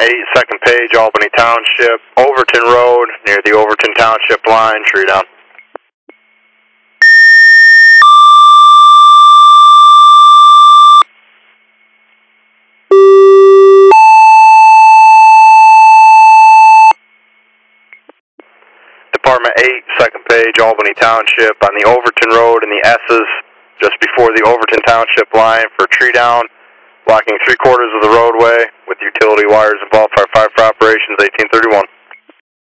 8, second page, Albany Township, Overton Road, near the Overton Township line, tree down. Department 8, second page, Albany Township, on the Overton Road in the S's, just before the Overton Township line for tree down, blocking 3/4 of the roadway with utility wires involved for operations 1831.